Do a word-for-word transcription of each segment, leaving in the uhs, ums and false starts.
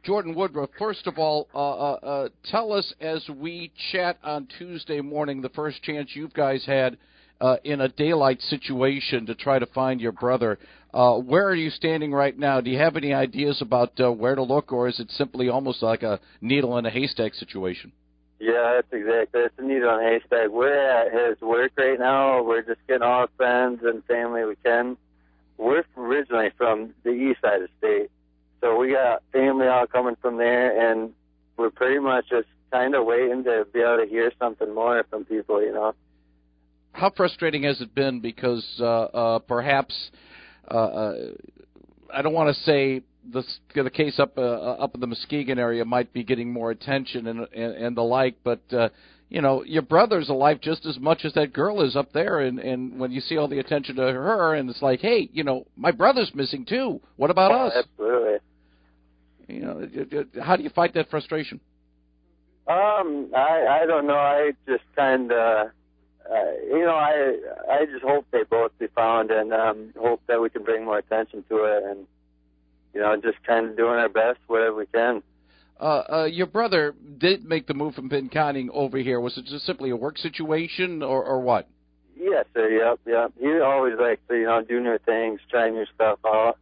Jordan Woodruff, first of all, uh, uh, uh, tell us as we chat on Tuesday morning, the first chance you guys had uh, in a daylight situation to try to find your brother. Uh, where are you standing right now? Do you have any ideas about uh, where to look, or is it simply almost like a needle in a haystack situation? Yeah, that's exactly. It's a needle in a haystack. We're at his work right now. We're just getting all the friends and family we can. We're originally from the east side of the state, so we got family all coming from there, and we're pretty much just kind of waiting to be able to hear something more from people, you know. How frustrating has it been? Because uh, uh, perhaps uh, uh, I don't want to say the the case up uh, up in the Muskegon area might be getting more attention and and, and the like, but uh, you know, your brother's alive just as much as that girl is up there, and and when you see all the attention to her, and it's like, hey, you know, my brother's missing too. What about oh, us? Absolutely. You know, how do you fight that frustration? Um, I I don't know. I just kind of. Uh, you know, I I just hope they both be found, and um, hope that we can bring more attention to it, and you know, just kind of doing our best wherever we can. Uh, uh, your brother did make the move from Pinconning over here. Was it just simply a work situation, or, or what? Yes, sir. Yep, yep. He always likes to, you know, do new things, try new stuff out.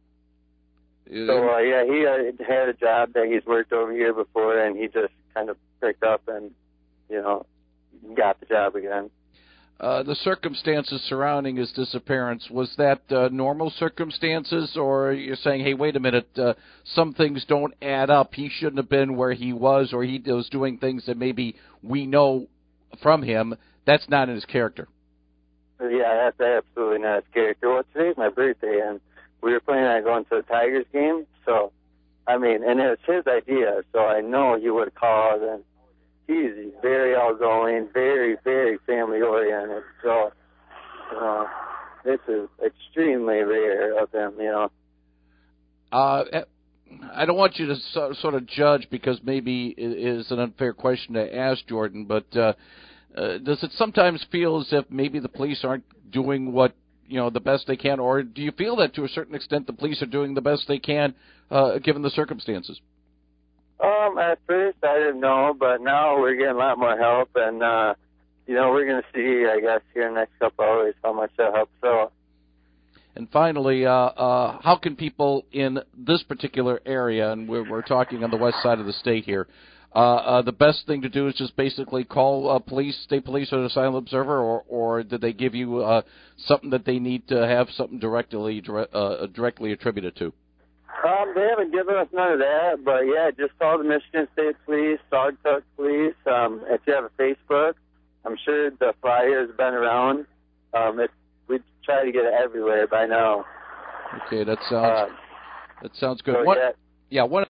Uh, so uh, yeah, he uh, had a job that he's worked over here before, and he just kind of picked up and, you know, got the job again. Uh, the circumstances surrounding his disappearance, was that uh, normal circumstances, or you're saying, hey, wait a minute, uh, some things don't add up. He shouldn't have been where he was, or he was doing things that maybe we know from him. That's not in his character. Yeah, that's absolutely not his character. Well, today's my birthday, and we were planning on going to the Tigers game. So, I mean, and it was his idea, so I know he would have called, and he's very outgoing, very, very family-oriented. So, you know, this is extremely rare of him, you know. Uh, I don't want you to so, sort of judge, because maybe it is an unfair question to ask, Jordan, but uh, uh, does it sometimes feel as if maybe the police aren't doing what, you know, the best they can, or do you feel that to a certain extent the police are doing the best they can uh, given the circumstances? Um, at first I didn't know, but now we're getting a lot more help, and, uh, you know, we're going to see, I guess, here in the next couple hours how much that helps out. And finally, uh, uh, how can people in this particular area, and we're, we're talking on the west side of the state here, uh, uh, the best thing to do is just basically call uh, police, state police, or the Silent Observer, or, or did they give you uh, something that they need to have something directly uh, directly attributed to? Um, they haven't given us none of that, but yeah, just call the Michigan State Police, Saugatuck Police. Um, if you have a Facebook, I'm sure the flyer has been around. Um, it's, we try to get it everywhere by now. Okay, that sounds uh, that sounds good. So, what, yeah. yeah, what